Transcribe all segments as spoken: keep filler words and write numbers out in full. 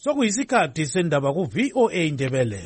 sokuyisikhathi sendaba ku V O A Ndebele.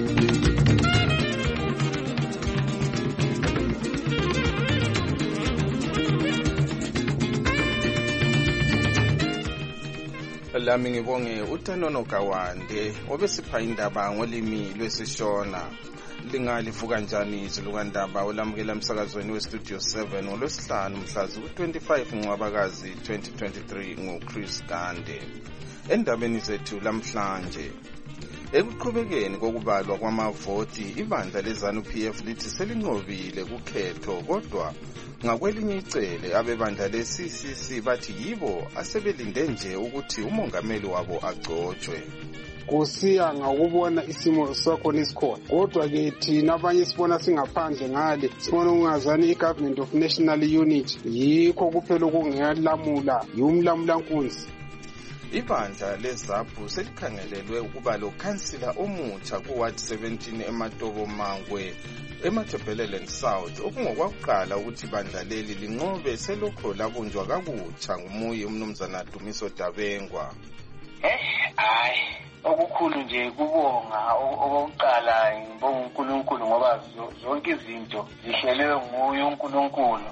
Lami ngibonge uTanono Kawande obesipha indaba ngolimi lwesishona. Lingalivuka njani izilukandaba olamukela emsakazweni westudio seven ngolwesihlanu mhla ku-twenty-five Ncwabakazi twenty twenty-three nguChris Gande. Endabeni zethu lamhlanje, ekuqhubekeni kokubalwa kwamavoti, ibandla leZANU P F lithi selinqobile kukhetho, kodwa ngakwelinye icele abebandla le-C C C bathi yibo asebelinde nje ukuthi umongameli wabo agcotshwe. Kusiya ngakubona isimo sakho nesikhona, kodwa-ke thina abanye sibona singaphandle ngale, sibona ungazani i-Government of National Unity yikho kuphela okungeyalamula yumlamulankunzi. Ibandla leZAPU selikhangelelwe ukuba lo khansila omutsha ku-Ward seventeen eMatobo Mangwe eMatabeleland South, okungokwakuqala ukuthi ibandla leli linqobe selokho labunjwa kakutsha ngumuyi umnumzana Dumiso Dabengwa. Eh hayi okukhulu nje kubonga okokuqala ngibonga uNkulunkulu ngoba zonke izinto zihlelwe nguye uNkulunkulu.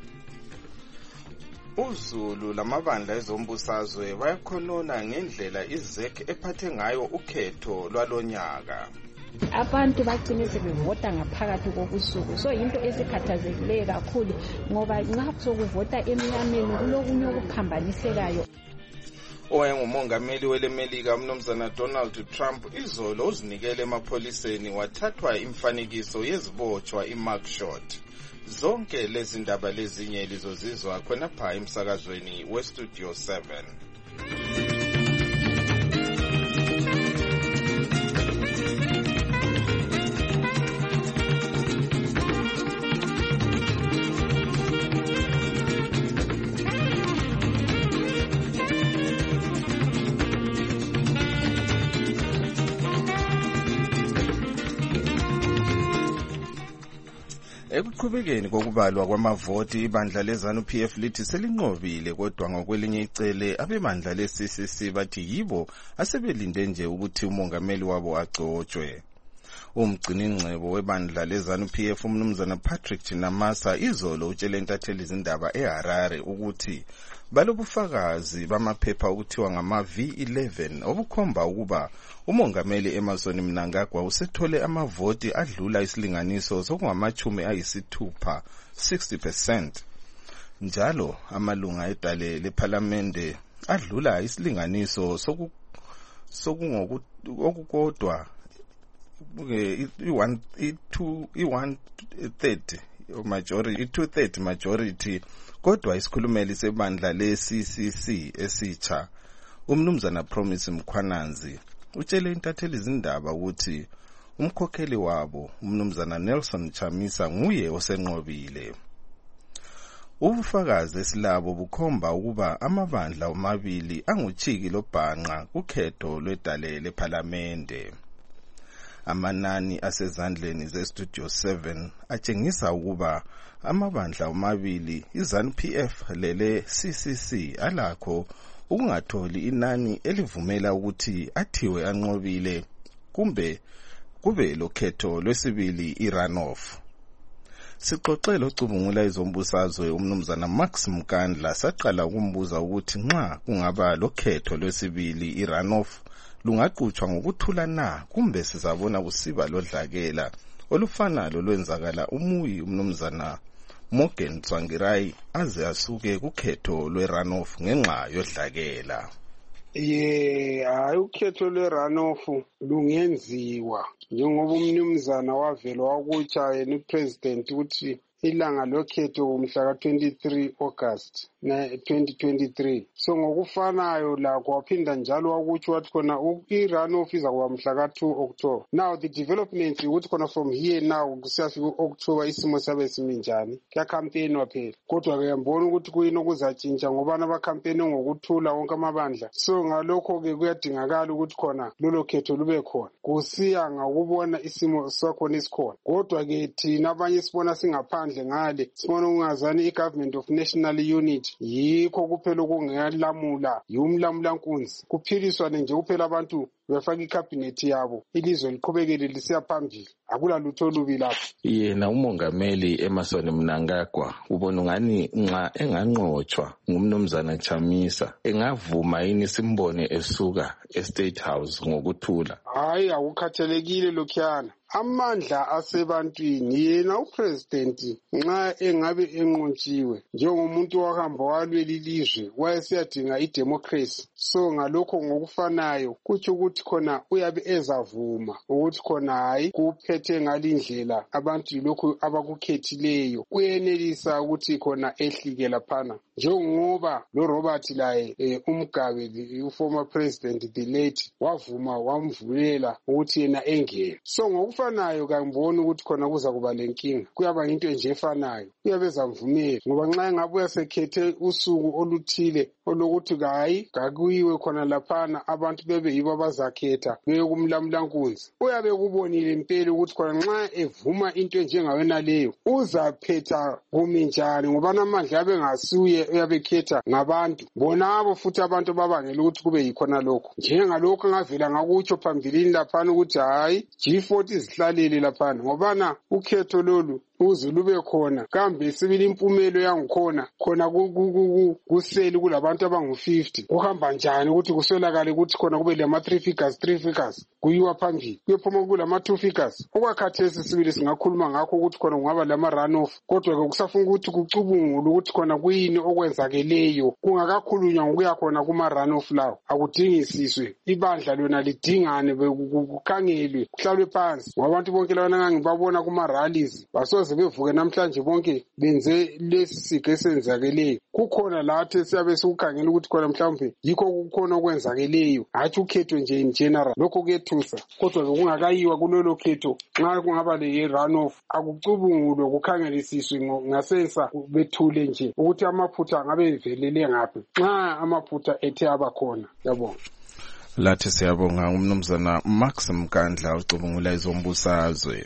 uZulu lamabandla ezombusazwe bayakhonona ngendlela izek ephathe ngayo ukhetho lwalonyaka. Abantu bagcine sebevota ngaphakathi kobusuku, so into esikhathazekileyo kakhulu ngoba nxa sokuvota emnyameni kulokunye okuphambanisekayo. Owayengumongameli welemelika umnumzana Donald Trump izolo uzinikele emapholiseni wathathwa imfanekiso yezibotshwa i-mugshot. Zonke lezi ndaba lezinye lizozizwa khonapha emsakazweni westudio seven. Ekuqhubekeni kokubalwa kwamavoti, ibandla leZANU P F lithi selinqobile, kodwa ngokwelinye icele abebandla le-C C C bathi yibo asebelinde nje ukuthi umongameli wabo agcotshwe. Umgciningcebo webandla leZANU P F umnumzana Patrick Chinamasa izolo utshele intatheli izindaba eHarare ukuthi balobufakazi bamaphepha okuthiwa ngama V eleven obukhomba ukuba umongameli Emmerson Mnangagwa usethole amavoti adlula isilinganiso sokungamachumi ayisithupha sixty percent. Njalo amalunga edale leParliamente adlula isilinganiso soku sokungokukodwa i-one thirty majority i-two thirty majority, kodwa isikhulumeli sebandla le-C C C esitsha umnumzana Promise Mkhwananzi utshele intatheli izindaba ukuthi umkhokheli wabo umnumzana Nelson Chamisa nguye osenqobile. Ubufakazi esilabo bukhomba ukuba amabandla omabili anguchiki lobhanqa kukhetho lwedale leParliamente. Amanani asezandleni zestudio seven atshengisa ukuba amabandla omabili iZANU P F lele C C C alakho ukungatholi inani elivumela ukuthi athiwe anqobile kumbe kube lokhetho lwesibili i-runoff. Sixoxele ocubungula izombusazwe umnumzana Max Mkandla saqala ukumbuza ukuthi nxa kungaba lokhetho lwesibili i-runoff lungaqhutshwa ngokuthula na kumbe sizabona kusiba lodlakela olufana lolwenzakala umuyi umnumzana Morgan Tsvangirai aze asuke kukhetho lwe-runoff ngenxa yodlakela. Ye hayi ukhetho lwe-runoff lungenziwa njengoba umnumzana wavela wakutsha yena upresident ukuthi ilanga lokhetho umhla ka twenty-three August twenty twenty-three. So ngokufanayo lakho waphinda njalo wakutsho wathi khona i-runoff izakuba mhla ka two October. Now the developments ukuthi khona from here now kusiyafika u-October isimo sabe siminjani kuyakhampenwa phela, kodwa kuyambona ukuthi kuyini okuzatshintsha ngoba abakhampeni ngokuthula wonke amabandla. So ngalokho-ke kuyadingakala ukuthi khona lolo khetho lube khona, kusiya ngakubona isimo sakho nesikhona, kodwa-ke thina abanye sibona singaphandle ngaphandle ngale sibona ungazani i-government of national unity yikho kuphela okungelamula yumlamulankunzi kuphiliswane nje kuphela abantu befaka ikhabhinethi yabo ilizwe liqhubekele lisiya phambili akula lutho olubi lapho. Yena umongameli Emmerson Mnangagwa ubona ngani nxa enganqotshwa ngumnumzana Chamisa engavuma yini simbone esuka e-State House ngokuthula? Hayi akukhathalekile lokhuyana amandla asebantwini yena upresident nxa engabe enqotshiwe njengomuntu wahamba walweli lizwe wayesiyadinga idemocracy so ngalokho ngokufanayo kuthi ukuthi khona uyabe ezavuma ukuthi khona hayi kuphethe ngalindlela abantu lokho abakukhethileyo uyenelisa ukuthi khona ehlike laphana njengoba lo Robert laye eh, umgabe uformer president the late wavuma wamvulela ukuthi yena engene so ngokufanayo kangiboni ukuthi khona kuza kuba lenkinga kuyaba into nje efanayo uyabeza mvumeli ngoba nxa ngabe uyasekhethe usuku oluthile olokuthi hayi gakuyiwe khona laphana abantu bebe yibo abazakhetha beye kumlamulankunzi uyabe kubonile impela ukuthi khona nxa evuma into njengawena leyo uzaphetha kumi njani ngoba namandla abe ngasuye uyabekhetha ngabantu bona abo futhi abantu babangela ukuthi kube yikhona lokho njengalokho ngavela ngakutsho phambilini laphana ukuthi hayi G forty zihlalele laphana ngobana ukhetho lolu uze lube khona kambe sibili impumelo yangikhona khona kuseli kulabantu abangu fifty kuhamba njani ukuthi kuswelakale ukuthi khona kube lama three figures three figures kuyiwa phambili kuyephuma kulama two figures okwakhathesi sibili singakhuluma ngakho ukuthi khona kungaba lama run off kodwa ke kusafuna ukuthi kucubungule ukuthi khona kuyini okwenzakeleyo kungakakhulunywa ngokuya khona kuma run off lawo akudingisiswe ibandla lona lidingane kukhangelwe kuhlalwe phansi ngabantu bonke lana ngibabona kuma rallies baso bevuke namhlanje bonke benze lesi siga esenzakeleyo kukhona lathi siyabe sikukhangela ukuthi khona mhlawumbe yikho kukhona okwenzakeleyo hathi ukhetho nje in general lokho kuyethusa kodwa bekungakayiwa kulelo khetho nxa kungaba le run off akucubungulwe kukhangelisiswe ngasensa bethule nje ukuthi amaphutha ngabe evelele ngaphi nxa amaphutha ethe abakhona yabonga. Lathi siyabonga umnumzana Max Mkandla ucubungula izombusazwe.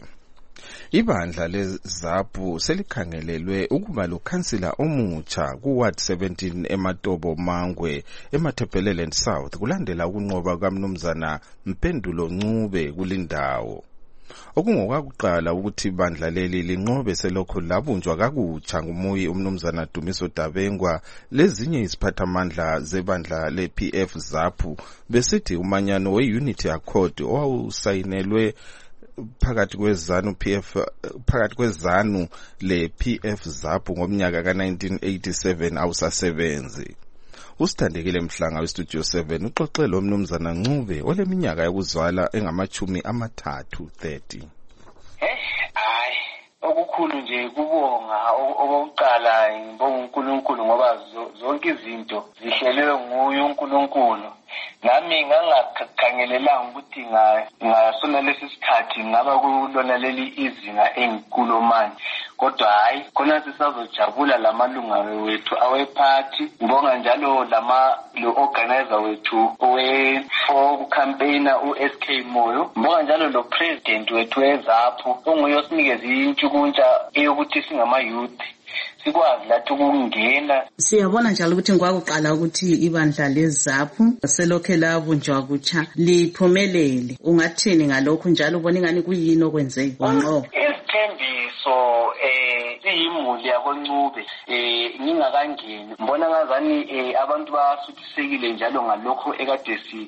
Ibandla leZAPU selikhangelelwe ukuba lokhansila omutsha kuWard seventeen eMatobo Mangwe eMatabeleland South kulandela ukunqoba kaMnumzana Mpendulo Ncube kulindawo. Okungokwakuqala ukuthi ibandla leli linqobe selokho labunjwa kakutsha ngumuyi umnumzana Dumiso Dabengwa lezinye iziphathamandla zebandla le-P F ZAPU besithi umanyano we-Unity Accord owawusayinelwe phakathi kwezanu P F phakathi kwezanu le P F ZAPU ngomnyaka ka nineteen eighty-seven awusasebenzi. Usithandekile Mhlanga weStudio seven uxoxela umnumzana Ncube oleminyaka yokuzalwa engamachumi amathathu thirty. Eh hayi okukhulu nje kubonga okokuqala ngibonga uNkulunkulu ngoba zonke izinto zihlelwe nguye uNkulunkulu. Nami ngangakhangelelanga ukuthi ngasona lesi sikhathi ngaba kulona leli izinga engikulo manje kodwa hayi khona sisazojabula lamalunga wethu awephathi ngibonga njalo lama lo organizer wethu owe for campaigner uS K Moyo ngibonga njalo lo president wethu weZAPU onguye osinikeza intshukuntsha eyokuthi singama youth sikwazi lathi ukungena. Siyabona njalo ukuthi ngwakuqala ukuthi ibandla leZAPU selokhe labunjwa kutsha liphumelele. Ungathini ngalokho njalo ubona ingani kuyini okwenzeke wanqoba? Isithembiso eh siyimuli yakoNcube eh ngingakangeni mbona ngazani eh abantu basuthisekile njalo ngalokho ekade si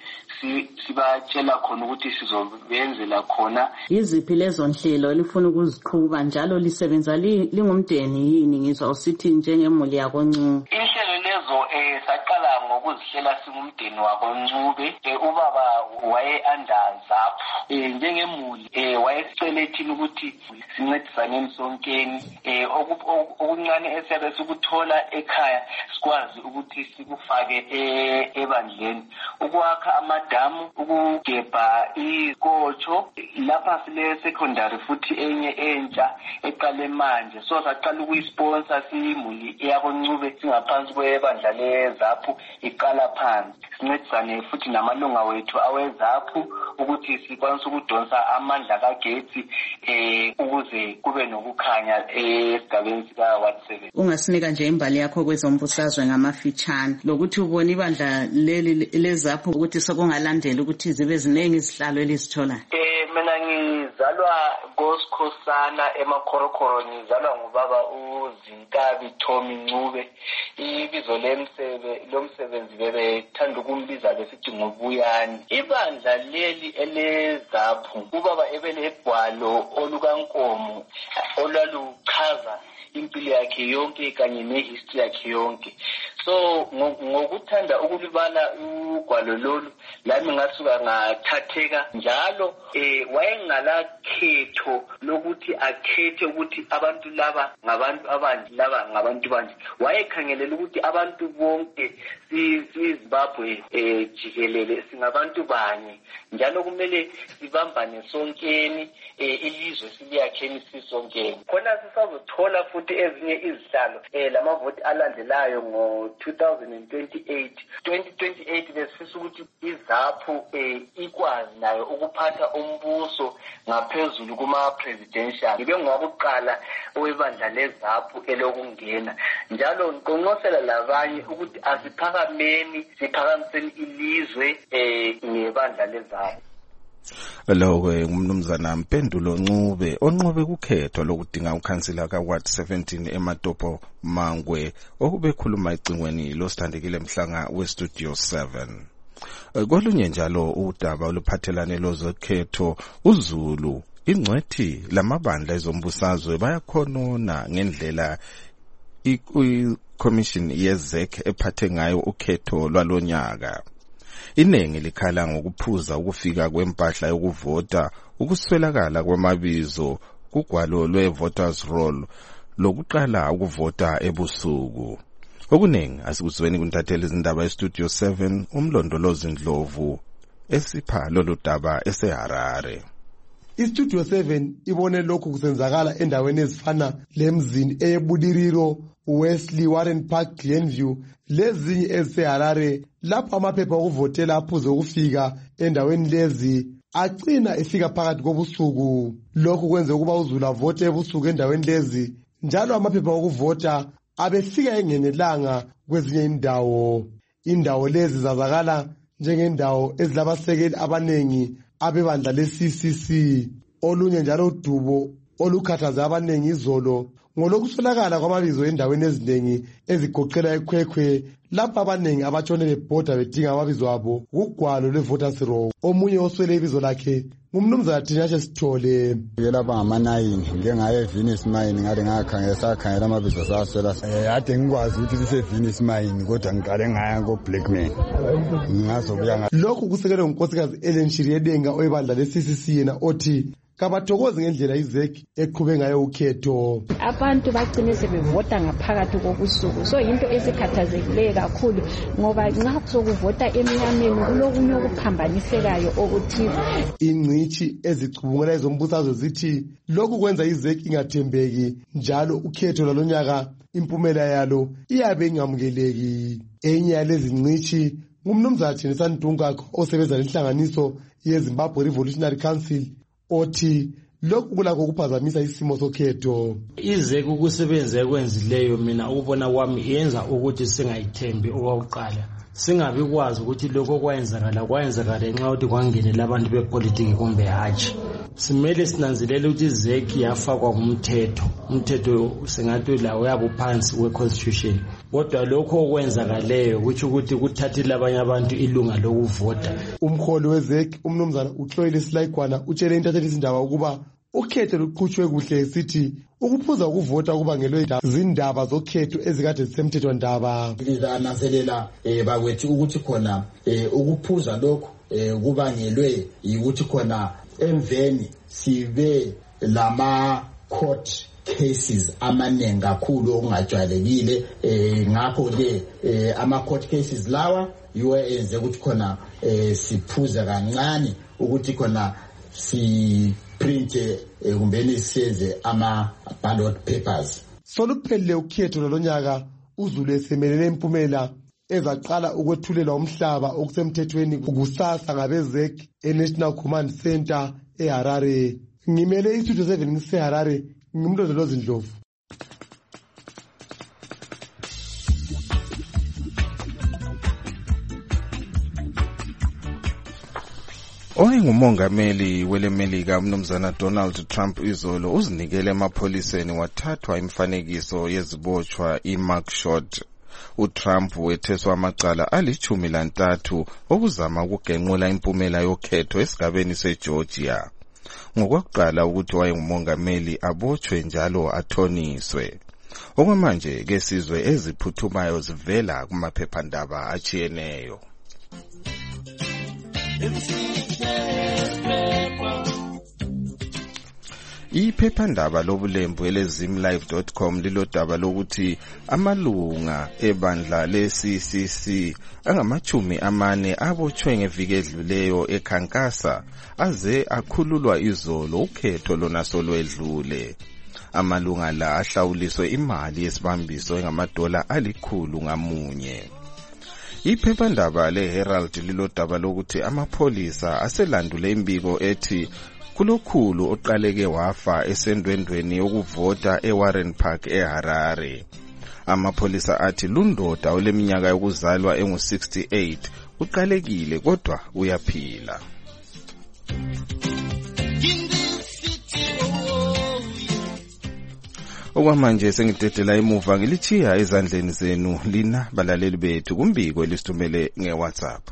sibatshela khona ukuthi sizobenzela khona. Iziphi lezo nhlelo elifuna ukuziqhuba njalo lisebenza lingumdeni yini ngizwa usithi njengemuli yakoNcube? Inhlelo lezo eh saqala ngokuzihlela singumdeni wakoNcube eh ubaba waye under ZAPU eh njengemuli eh wayesicela thina ukuthi sincedisane sonkeni eh okuncane esiyabe sikuthola ekhaya sikwazi ukuthi sikufake ebandleni ukwakha amadamu, ukugebha izikotsho. Lapha sile secondary futhi enye entsha eqale manje, so saqala ukuyisponsor siyimuli eyakoNcube singaphansi kwebandla leZAPU iqala phansi. Sincedisane futhi namalunga wethu aweZAPU ukuthi sikwanise ukudonsa amandla kagetsi eh ukuze kube nokukhanya esigabeni sika Ward seven. Ungasinika nje imbali yakho kwezombusazwe ngamafitshane lokuthi ubona ibandla leli leZAPU ukuthi sokungalandela ukuthi zibe ziningi izihlalo elizithola. Eh mina ngizalwa ngosikhosana emakhorokhoro, ngizalwa ngubaba uZinkabi Thomi Ncube. Ibizo lemsebe lomsebenzi bebethanda ukumbiza besithi ngobuyani. Ibandla leli eleZAPU ubaba ebelebhwalo olukaNkomo olwaluchaza impilo yakhe yonke kanye nehistory yakhe yonke. So ngokuthanda ukulibala ugwalo lolu lami ngasuka ngathatheka njalo eh wayengala khetho lokuthi akhethe ukuthi abantu laba ngabantu abanje laba ngabantu banje. Wayekhangelela ukuthi abantu bonke siZimbabwe eh jikelele singabantu banye njalo kumele sibambane sonkeni eh ilizwe siliyakheni sisonkeni. Khona sisazothola futhi ezinye izihlalo eh lamavoti alandelayo ngo twenty twenty-eight twenty twenty-eight besifisa ukuthi iZAPU eh ikwazi nayo ukuphatha umbuso ngaphezulu kuma presidential. Ngibe ngwakuqala owebandla leZAPU elokungena njalo ngiqonqosela labanye ukuthi asiphakameni siphakamiseni ilizwe eh ngebandla leZAPU. Lo-ke ngumnumzana Mpendulo Ncube onqobe kukhetho lokudinga ukhansila ka Ward seventeen eMatopo Mangwe okube khuluma icingweni losithandekile mhlanga we Studio seven. Kolunye njalo udaba oluphathelane lozokhetho uZulu ingcwethi lamabandla ezombusazwe bayakhonona ngendlela i-commission ye-Z E C ephathe ngayo ukhetho lwalonyaka. Inengi likhala ngokuphuza ukufika kwempahla yokuvota, ukuswelakala kwamabizo kugwalo lwe-voters roll lokuqala ukuvota ebusuku. Okunengi asikuzweni kuntathela izindaba eStudio seven umlondolozi Ndlovu esipha lolu daba eseHarare. iStudio seven ibone lokhu kusenzakala endaweni ezifana lemzini eyeBudiriro, Wesley, Warren Park, Glenview lezinye eziseHarare lapho amaphepha okuvotela aphuze ukufika endaweni lezi agcina efika phakathi kobusuku. Lokhu kwenze ukuba uZulu avote ebusuku endaweni lezi njalo amaphepha okuvota abefika engenelanga kwezinye indawo. Indawo lezi zazakala njengendawo ezilabasekeli abanengi abebandla le-C C C. Olunye njalo udubo olukhathaza abanengi izolo ngolokuswelakala kwamabizo endaweni ezinengi ezigoqela eKhwekhwe lapho abanengi abatshone bebhoda bedinga amabizo abo kugwalo lwe-voters roll. Omunye oswele ibizo lakhe ngumnumzana Tinashe Sithole. Lapha ngama-nine ngengaye eVenice Mine ngade ngakhangela sakhangela amabizo saswela eh ade ngikwazi ukuthi siseVenice Mine kodwa ngiqale ngaya ko-Blackman ngazobuya. Lokhu kusekelwe ngunkosikazi Ellen Shiriedenga oyibandla le-C C C yena othi kabathokozi ngendlela i-Z E C eqhube ngayo ukhetho. Abantu bagcine sebevota ngaphakathi kobusuku, so into esikhathazekileyo kakhulu ngoba nxa sokuvota emnyameni kulokunye okuphambanisekayo okuthize. Ingcitshi ezicubungela ezombusazwe zithi lokhu kwenza i-Z E C ingathembeki njalo ukhetho lalonyaka impumela yalo iyabe ingamukeleki. Enye yalezi ngcitshi ngumnumzana Jenisani Dunkakho osebenza lenhlanganiso yeZimbabwe Revolutionary Council othi lokhu kulakho kuphazamisa isimo sokhetho. I-Z E C ukusebenza ekwenzileyo mina ukubona kwami yenza ukuthi singayithembi okokuqala, singabi kwazi ukuthi lokho kwayenzakala kwayenzakala ngenxa yokuthi kwangenela abantu bepolitiki kumbe hatshi. Simele sinanzelele ukuthi i-Z E C yafakwa ngumthetho, umthetho singathi lawo yabo phansi we-constitution, kodwa lokho okwenzakaleyo kuthi ukuthi kuthathile abanye abantu ilunga lokuvota. Umkholi we-Z E C umnumzana uHloyile Silayigwana utshele intatheli izindaba ukuba ukhetho luqhutshwe kuhle sithi ukuphuza ukuvota kubangelwe izindaba zokhetho ezikade zisemthethwa ndaba. Ngilananzelela eh bakwethu ukuthi khona eh ukuphuza lokho eh kubangelwe ukuthi khona emveni sibe lama court cases amaningi kakhulu okungajwayelekile eh ngakho ke eh ama court cases lawa yiwo enze ukuthi khona eh siphuza kancane ukuthi khona si print kumbeni size ama ballot papers. Soluphelele ukhetho lolonyaka uZulu esemelele impumela ezaqala ukwethulela umhlaba okusemthethweni kusasa ngabezek eNational Command Center eHarare. Ngimele istudio seven ngiseHarare, ngimlondolozi Ndlovu. Owayengumongameli welemelika umnumzana Donald Trump izolo uzinikele emapholiseni wathathwa imifanekiso yezibotshwa i-mugshot. uTrump wetheswa amacala alichumi lantathu okuzama ukugenqula impumela yokhetho esigabeni seGeorgia. Ngokuqala ukuthi wayengumongameli abotshwe njalo athoniswe. Okwamanje ke sizwe eziphuthumayo zivela kumaphephandaba achiyeneyo. Iphephandaba lobulembu elezimlive dot com lilodaba lokuthi amalunga ebandla le-C C C angamachumi amane abotshwe ngeviki edluleyo eKhankasa aze akhululwa izolo ukhetho lona solwedlule. Amalunga la ahlawuliswe imali yesibambiso engamadola alikhulu ngamunye. Iphephandaba le-Herald lilodaba lokuthi amapholisa aselandule imbiko ethi kulokhulu oqaleke wafa esendwendweni yokuvota eWarren Park eHarare. Amapholisa athi lundoda oleminyaka yokuzalwa engu sixty-eight uqalekile kodwa uyaphila. Okwamanje sengidedela emuva ngilichiya ezandleni zenu lina balaleli bethu kumbiko elisithumele ngeWhatsApp.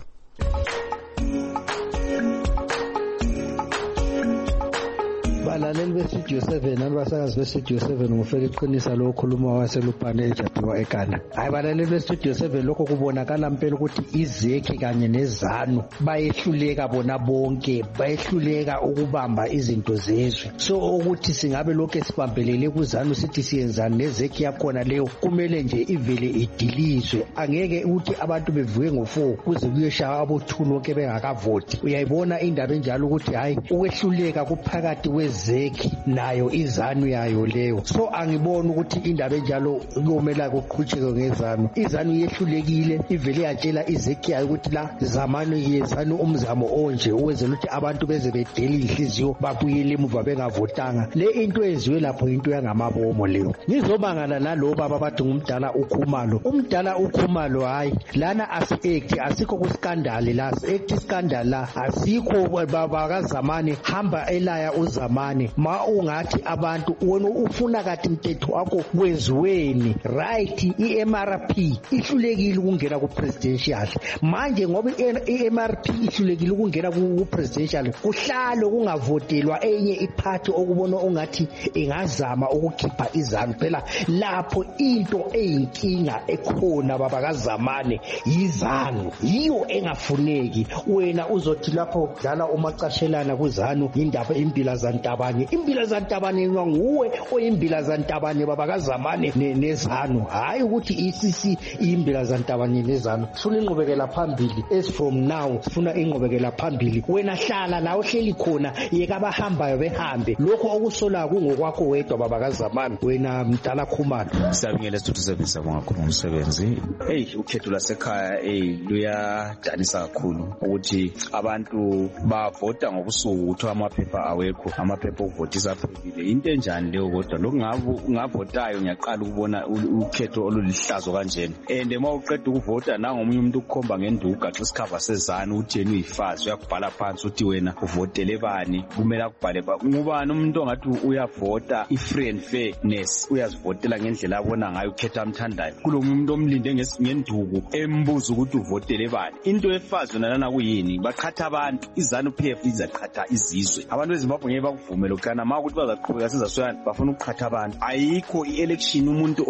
Balaleli bestudio seven abasakazi bestudio seven ngufela iqinisa lo khuluma waselupane eJabiwa eGhana. Hayi balaleli bestudio seven lokho kubonakala impela ukuthi izekhi kanye nezanu bayehluleka bona bonke bayehluleka ukubamba izinto zezwe. So ukuthi singabe lokho esibambelele kuzanu sithi siyenzana nezekhi yakhona leyo kumele nje ivele idilizwe. Angeke ukuthi abantu bevuke ngo four kuze kuyeshaya abo-two lonke bengakavoti. Uyayibona indaba enjalo ukuthi hayi ukwehluleka kuphakathi wezekhi nayo izanu yayo leyo. So angibona ukuthi indaba enjalo kumele kuqhutsheke ngezanu. Izanu yehlulekile ivele yatshela izekhi yayo ukuthi la zamani yezanu umzamo onje uwenzela ukuthi abantu beze bedela inhliziyo babuyele emuva bengavotanga. Le into eziwe lapho into yangamabomo leyo. Ngizobangana nalo baba bathi ngumdala ukhumalo. Umdala ukhumalo hayi lana as-act asikho kuskandali la as-act scandal la asikho baba kazamani hamba elaya uzamani ma ungathi abantu wena ufuna kathi mthetho wakho wenziweni right. i-M R P ihlulekile ukungena ku presidential manje ngoba i-M R P ihlulekile ukungena ku presidential kuhlalo kungavotelwa enye iphathi okubona ungathi ingazama ukukhipha izanu phela lapho into eyinkinga ekhona baba kazamane yizanu yiyo engafuneki. Wena uzothi lapho dlala umacashelana kuzanu indaba impila zantabane impila zantabane nguwe oyimpila zantabane baba kazamane nezanu hayi ukuthi I-C C impila zantabane nezanu. Sifuna ingqubekela phambili as from now sifuna ingqubekela phambili. Wena hlala la uhleli khona yeka abahambayo behambe lokho okusola kungokwakho wedwa baba kazamane wena mdala khumalo. Siyabingelela studio seven sabonga kakhulu umsebenzi. Hey ukhetho lasekhaya hey luyadanisa kakhulu ukuthi abantu bavota ngobusuku kuthiwa amaphepha awekho amaphepha okuvotisa aphelile. Into enjani leyo kodwa lokungabo ngavotayo ngiyaqala ukubona ukhetho olulihlazo kanjena and uma uqeda ukuvota nangomunye umuntu ukukhomba ngenduga xa isikhava sezana uthi yena uyifazi uyakubhala phansi uthi wena uvotele bani kumele akubhale ngubani umuntu ongathi uyavota i-free and fairness uyazivotela ngendlela abona ngayo ukhetha amthandayo kulo muntu omlinde ngenduku embuza ukuthi uvotele bani. Into efazi nalana kuyini baqhatha abantu izanu P F izaqhatha izizwe abantu eZimbabwe ngeke bakuvumele ukana ma ukuthi bazaqhubeka sizasoyana bafuna ukuqhatha abantu. Ayikho i-election umuntu otshela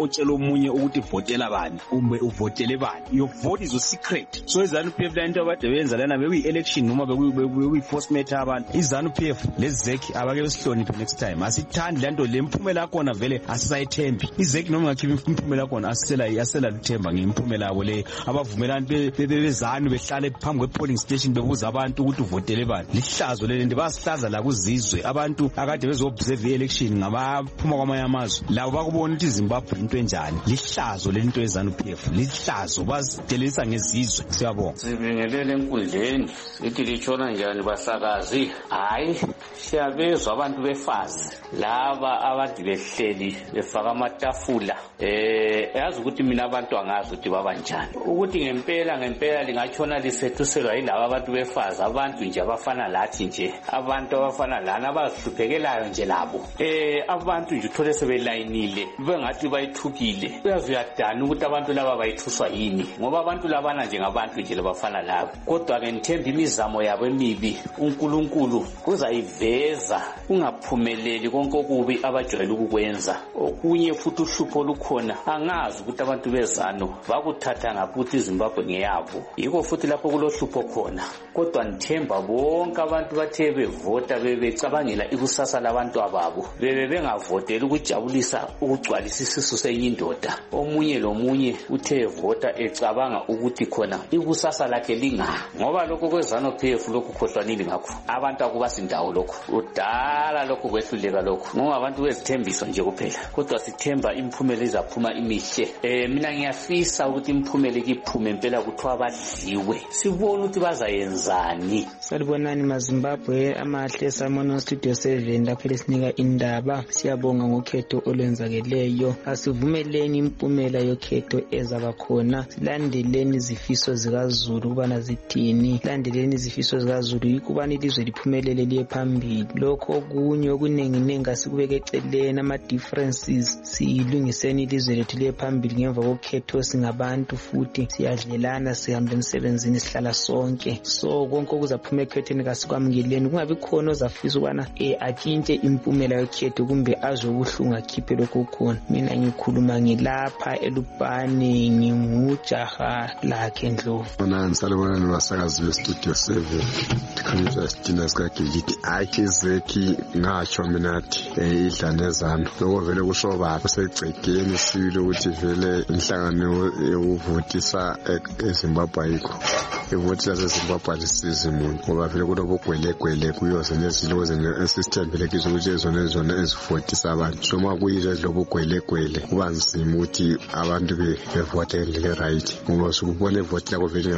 omunye ukuthi votela bani kumbe uvotele bani. Your vote is a secret. So iZANU-P F lento abade benza lana bekuyi-election noma bekuyi-force matter abantu. iZANU-P F lezeki abake besihloniphe next time. Asithandi lento le mphumela yakona vele asisayithembi. Izeki noma ngakhipha imphumela yakona asisela asela luthemba ngemphumela yabo le abavumelani bebeZANU behlale phambi kwe-polling station bebuza abantu ukuthi uvotele bani. Lihlazo le lento basihlaza la kuzizwe abantu akade bezo-observe i-election ngabaphuma kwamanye amazwe. Labo bakubona ukuthi iZimbabwe into enjani. Lihlazo lento yeZANU-P F lihlazo basidelisa ngezizwe. Siyabonga. Sibingelele enkundleni sithi litshona njani basakazi. Hayi siyabezwa abantu befazi laba abadi behleli befaka amatafula eh yazi ukuthi mina abantu angazi ukuthi babanjani ukuthi ngempela ngempela lingatshona lisethuselwa yilabo abantu befazi abantu nje abafana lathi nje abantu abafana lana abahluphekelayo nje labo eh abantu nje uthole sebelayinile bengathi bayithukile uyazi uyadana ukuthi abantu laba bayithuswa yini ngoba abantu labana nje ngabantu nje labafana labo kodwa ke ngithemba imizamo yabo emibi uNkulunkulu uzayiveza ungaphumeleli konke okubi abajwayele ukukwenza okunye futhi uhlupho olukhona angazi ukuthi abantu beZANU bakuthatha ngaputhi iZimbabwe ngeyabo yiko futhi lapho kulohlupho khona kodwa ngithemba bonke abantu bathe bevota bebecabangela ikusasa labantu ababo bebe bengavotela ukujabulisa ukugcwalisa isisu senye indoda omunye lomunye uthe vota ecabanga ukuthi khona ikusasa lakhe linga ngoba lokho kweZANU-P F lokho khohlwanile ngakho abantu akubasindawo lokho udala lokho kwehluleka lokho ngoba abantu bezithembiso nje kuphela kodwa sithemba imphumela izaphuma imihle eh mina ngiyafisa ukuthi imphumela ikiphume impela kuthiwa badliwe sibone ukuthi bazayenzani. Salibonani maZimbabwe amahle Salmon Studio seven lapho lesinika indaba siyabonga ngokhetho olwenzakeleyo asivumeleni impumela yokhetho ezaba khona silandeleni izifiso zikaZulu kubana zithini landeleni izifiso zikaZulu yikubani ilizwe liphumelele liye phambili lokho kunye okunengi nengi asikubeke eceleni ama differences silungiseni ilizwe lethu liye phambili ngemva kokhetho singabantu futhi siyadlelana sihambe emsebenzini sihlala sonke so konke okuzaphuma ekhetheni kasikwamukeleni kungabi khona ozafisa ukubana eh atshintshe impumela yokhetho kumbe azobuhlungu akhiphe lokho khona mina ngikhuluma ngilapha eLupane ngimujaha lakhe Ndlovu. Bona ngisalibona nibasakazi beStudio seven ndikhuluma sidina sikagilidi ayizeki ngatsho mina athi idlane zanu lokho vele kusho baba kusegcekeni sibile ukuthi vele inhlangano yokuvotisa eZimbabwe ayikho ivoti laseZimbabwe alisizi umuntu ngoba vele kulobogwelegwele kuyoze neziloze esisithembele kizo ukuthi ezona ezona ezivotisa abantu so uma kuyizwe lobogwelegwele kuba nzima ukuthi abantu bevote ngendlela right ngoba sukubona ivoti lakho vele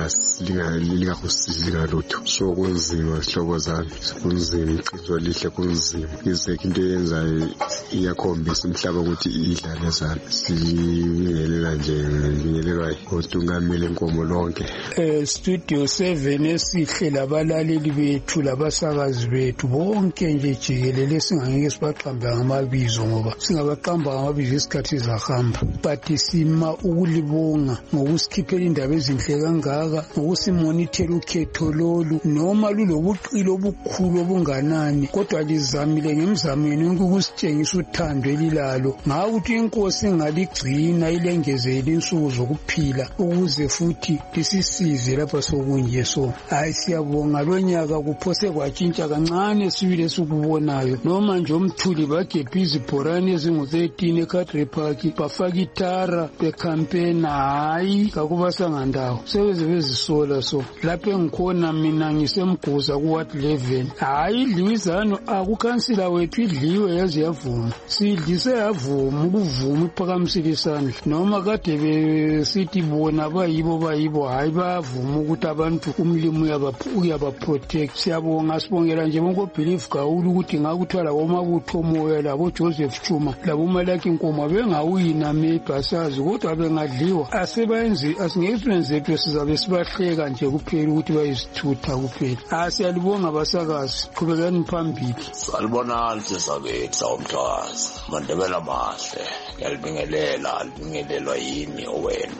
lingakusizi ngalutho so kunzima sihlobo zami kunzima iqiniso lihle kunzima izeki into yenzayo iyakhombisa umhlaba ukuthi idlane zami sibingelela nje ngibingelelwa uDungamile Nkomo lonke. eh Studio seven esihle labalaleli bethu labasakazi bethu bonke nje jikelele singangeke sibaqambe ngamabizo ngoba singabaqamba ngamabizo isikhathi zahamba but sima ukulibonga ngokusikhiphela indaba ezinhle kangaka ngokusimonithela ukhetho lolu noma lulobuqilo obukhulu obunganani kodwa lizamile ngemizamo yenu ukusitshengisa uthando elilalo ngawuthi inkosi ingaligcina ilengezele insuku zokuphila ukuze futhi lisisize lapha sokunje so hayi siyabonga lonyaka kuphose kwatshintsha kancane sibile sikubonayo noma nje umthuli bagebhe izibhorane ezingu thirteen eCountry Park bafaka itara becampaign hayi kakubasanga ndawo sebeze bezisola so lapho engikhona mina ngisemguza ku ward eleven hayi idliwizano akukhansila wethu idliwe yazi yavuma sidlise yavuma ukuvuma iphakamisile isandla noma kade besithi bona bayibo bayibo hayi bavuma ukuthi abantu umlimo uyabaprotect siyabonga sibongela nje bonke obelieve kakhulu ukuthi ngakuthwala bomabutho moya labo Joseph Chuma labo Malaki Nkomo bengawina mebasazi kodwa bengadliwa asebenzi asingesenze zethu sizabe sibahleka nje kuphela ukuthi bayisithutha kuphela asiyalibonga basakazi qhubekani phambili. Salibona sisabethu sawumthwazi mandebela mahle yalibingelela libingelelwa yini owenu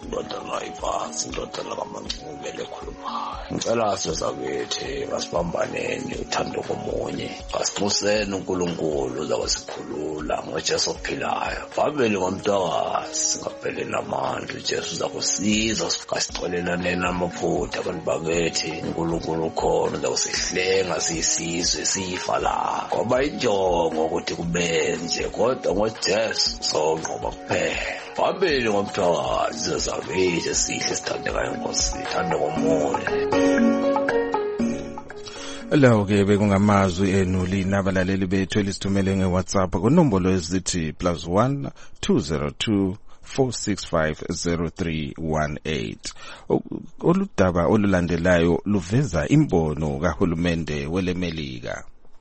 indoda ngayiphansi indoda lakaMancube lekhulumayo. Ngicela sezakithi asibambaneni uthando komunye. Asiquseni uNkulunkulu uzawasikhulula ngoJesu ophilayo. Babeli ngomntakazi singapheli namandla uJesu uzakusiza kasixolelane namaphutha abantu bakithi. uNkulunkulu ukhona uzawusihlenga siyisizwe sifa la. Ngoba injongo ukuthi kubenje kodwa ngoJesu sonqoba kuphela. Babeli ngomntakazi zakithi sihle sithandekayo Nkosi thando komunye. Lawo ke bekungamazwi enu lina abalaleli bethu elisithumele ngeWhatsApp kunombolo ezithi plus one two zero two four six five zero three one eight. Oludaba olulandelayo luveza imbono kahulumende weleMelika.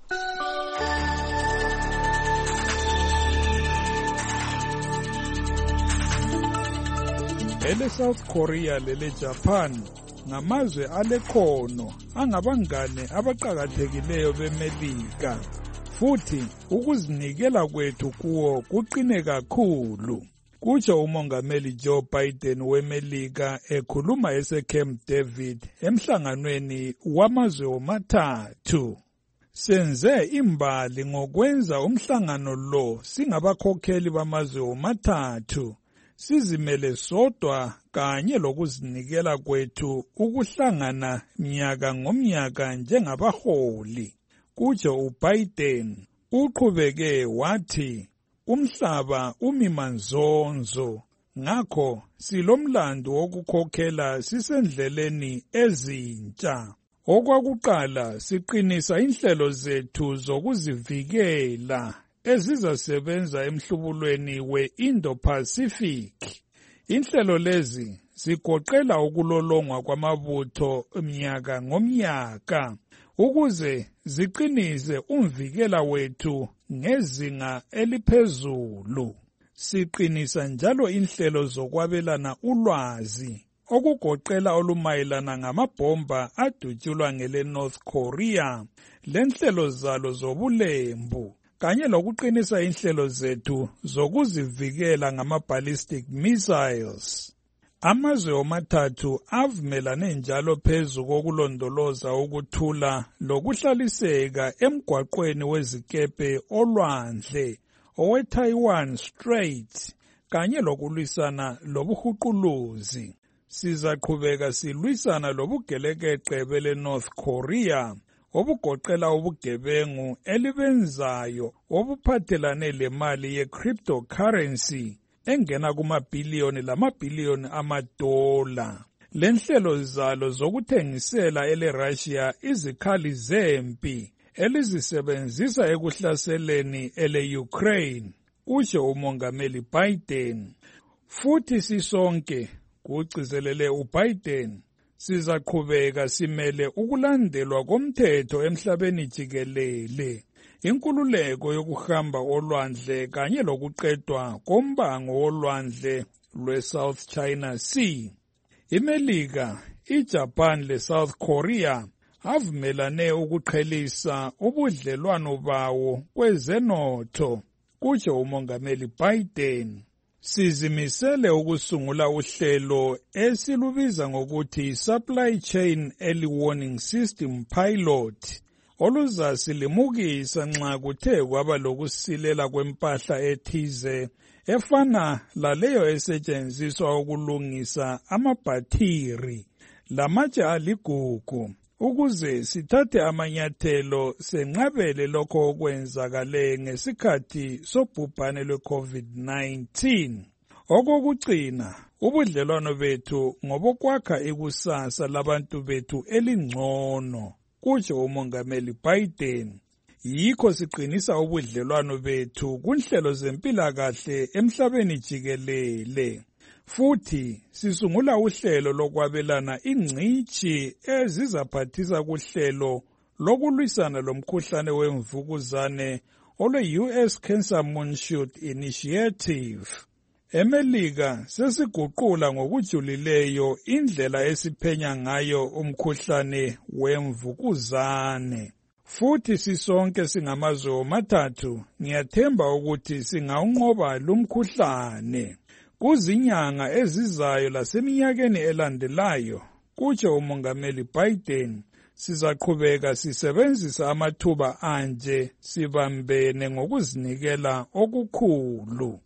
Ele South Korea lele Japan ngamazwe alekhono angabangane abaqhakathekileyo beMelika, futhi ukuzinikela kwethu kuwo kuqine kakhulu, kutsho umongameli Joe Biden weMelika ekhuluma eseCamp David emhlanganweni wamazwe womathathu. Senze imbali ngokwenza umhlangano lo singabakhokheli bamazwe womathathu, sizimele sodwa kanye lokuzinikela kwethu ukuhlangana mnyaka ngomnyaka njengabaholi, kutsho uBiden. Uqhubeke wathi umhlaba umimanzonzo, ngakho silomlando wokukhokhela sisendleleni ezintsha. Okwakuqala siqinisa inhlelo zethu zokuzivikela ezizasebenza emhlubulweni we-Indo-Pacific. Inhlelo lezi zigoqela ukulolongwa kwamabutho mnyaka ngomnyaka ukuze ziqinise umvikela wethu ngezinga eliphezulu. Siqinisa njalo inhlelo zokwabelana ulwazi okugoqela olumayelana ngamabhomba adutshulwa ngele North Korea, lenhlelo zalo zobulembu, kanye lokuqinisa inhlelo zethu zokuzivikela ngama-ballistic missiles. Amazwe omathathu avumelane njalo phezu kokulondoloza ukuthula lokuhlaliseka emgwaqweni wezikepe olwandle owe-Taiwan Strait kanye lokulwisana lobuhuquluzi. Sizaqhubeka silwisana lobugelekeqe bele North Korea obugoqela ubugebengu elibenzayo obuphathelane lemali ye-cryptocurrency engena kumabhiliyoni lamabhiliyoni amadola. Lenhlelo zalo zokuthengisela ele-Russia izikhali zempi elizisebenzisa ekuhlaseleni ele-Ukraine, kutsho umongameli Biden. Futhi sisonke, kugcizelele uBiden, sizaqhubeka simele ukulandelwa komthetho emhlabeni jikelele, inkululeko yokuhamba olwandle kanye lokuqedwa kombango wolwandle lwe-South China Sea. iMelika, iJapan leSouth Korea avumelane ukuqhelisa ubudlelwano bawo kwezenotho, kutsho umongameli Biden. Sizimisele ukusungula uhlelo esilubiza ngokuthi Supply Chain Early Warning System Pilot, oluzasilimukisa nxa kuthe kwaba lokusilela kwempahla ethize efana laleyo esetshenziswa ukulungisa amabhathiri lamatshe aligugu, ukuze sithathe amanyathelo senqabele lokho okwenzakale ngesikhathi sobhubhane lwe-COVID nineteen. Okokugcina, ubudlelwano bethu ngobokwakha ikusasa labantu bethu elingcono, kutsho umongameli Biden. Yikho siqinisa ubudlelwano bethu kunhlelo zempilakahle emhlabeni jikelele. Futhi sisungula uhlelo lokwabelana ingcitshi ezizaphathisa kuhlelo lokulwisana lomkhuhlane wemvukuzane olwe-U S Cancer Moonshot Initiative. eMelika sesiguqula ngokujulileyo indlela esiphenya ngayo umkhuhlane wemvukuzane. Futhi sisonke singamazwe omathathu, ngiyathemba ukuthi singawunqoba lumkhuhlane. kuzinyanga ezizayo laseminyakeni elandelayo, kutsho uMongameli Biden. Sizaqhubeka sisebenzisa amathuba anje sibambene ngokuzinikela okukhulu.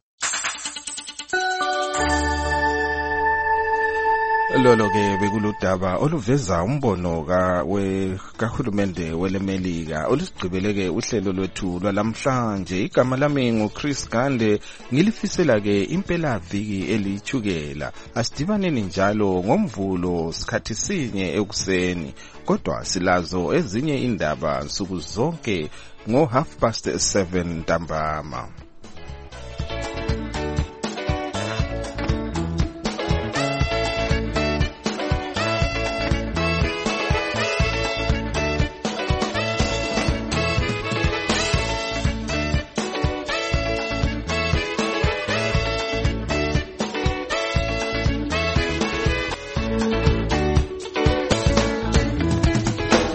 Lolo-ke bekuludaba oluveza umbono kahulumende welemelika olusigqibeleke uhlelo lwethu lwalamhlanje. Igama lami nguChris Gande, ngilifisela-ke impelaviki elithukela. Asidibaneni njalo ngomvulo sikhathi sinye ekuseni, kodwa silazo ezinye indaba nsuku zonke ngo half past seven ntambama.